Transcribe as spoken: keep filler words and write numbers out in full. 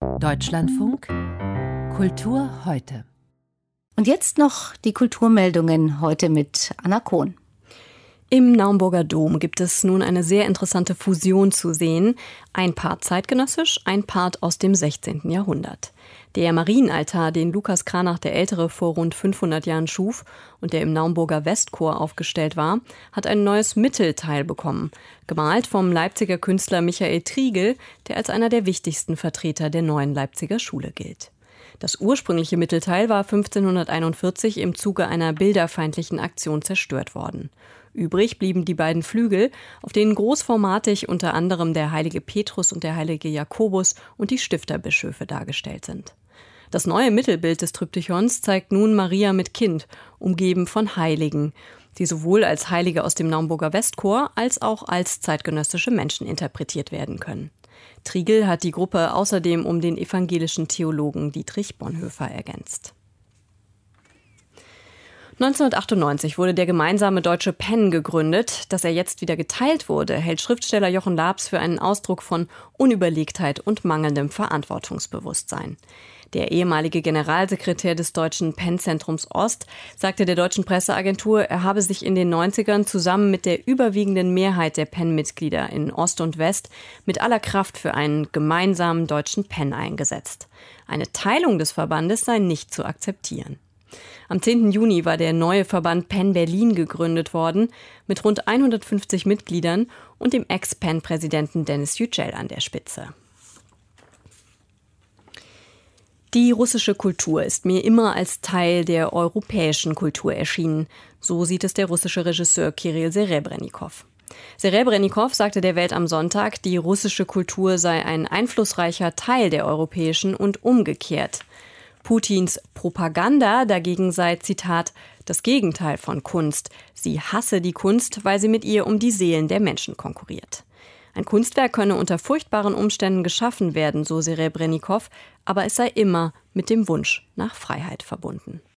Deutschlandfunk Kultur heute. Und jetzt noch die Kulturmeldungen heute mit Anna Kohn. Im Naumburger Dom gibt es nun eine sehr interessante Fusion zu sehen. Ein Part zeitgenössisch, ein Part aus dem sechzehnten Jahrhundert. Der Marienaltar, den Lukas Cranach der Ältere vor rund fünfhundert Jahren schuf und der im Naumburger Westchor aufgestellt war, hat ein neues Mittelteil bekommen. Gemalt vom Leipziger Künstler Michael Triegel, der als einer der wichtigsten Vertreter der neuen Leipziger Schule gilt. Das ursprüngliche Mittelteil war fünfzehnhunderteinundvierzig im Zuge einer bilderfeindlichen Aktion zerstört worden. Übrig blieben die beiden Flügel, auf denen großformatig unter anderem der heilige Petrus und der heilige Jakobus und die Stifterbischöfe dargestellt sind. Das neue Mittelbild des Triptychons zeigt nun Maria mit Kind, umgeben von Heiligen, die sowohl als Heilige aus dem Naumburger Westchor als auch als zeitgenössische Menschen interpretiert werden können. Triegel hat die Gruppe außerdem um den evangelischen Theologen Dietrich Bonhoeffer ergänzt. neunzehnhundertachtundneunzig wurde der gemeinsame Deutsche Pen gegründet. Dass er jetzt wieder geteilt wurde, hält Schriftsteller Jochen Laabs für einen Ausdruck von Unüberlegtheit und mangelndem Verantwortungsbewusstsein. Der ehemalige Generalsekretär des Deutschen Pen-Zentrums Ost sagte der deutschen Presseagentur, er habe sich in den neunzigern zusammen mit der überwiegenden Mehrheit der Pen-Mitglieder in Ost und West mit aller Kraft für einen gemeinsamen deutschen Pen eingesetzt. Eine Teilung des Verbandes sei nicht zu akzeptieren. Am zehnten Juni war der neue Verband Pen Berlin gegründet worden, mit rund hundertfünfzig Mitgliedern und dem Ex-Pen-Präsidenten Denis Yücel an der Spitze. Die russische Kultur ist mir immer als Teil der europäischen Kultur erschienen. So sieht es der russische Regisseur Kirill Serebrennikov. Serebrennikov sagte der Welt am Sonntag, die russische Kultur sei ein einflussreicher Teil der europäischen und umgekehrt. Putins Propaganda dagegen sei, Zitat, das Gegenteil von Kunst. Sie hasse die Kunst, weil sie mit ihr um die Seelen der Menschen konkurriert. Ein Kunstwerk könne unter furchtbaren Umständen geschaffen werden, so Serebrennikov, aber es sei immer mit dem Wunsch nach Freiheit verbunden.